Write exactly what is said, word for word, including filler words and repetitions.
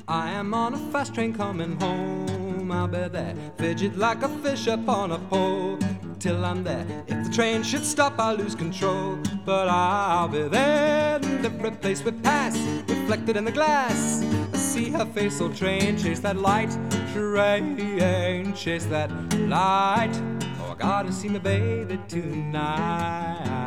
I am on a fast train coming home. I'll be there, fidget like a fish upon a pole, till I'm there. If the train should stop, I'll lose control, but I'll be there in every place we pass, reflected in the glass. I see her face, old train, chase that light. Train, chase that light. Oh, I gotta see my baby tonight.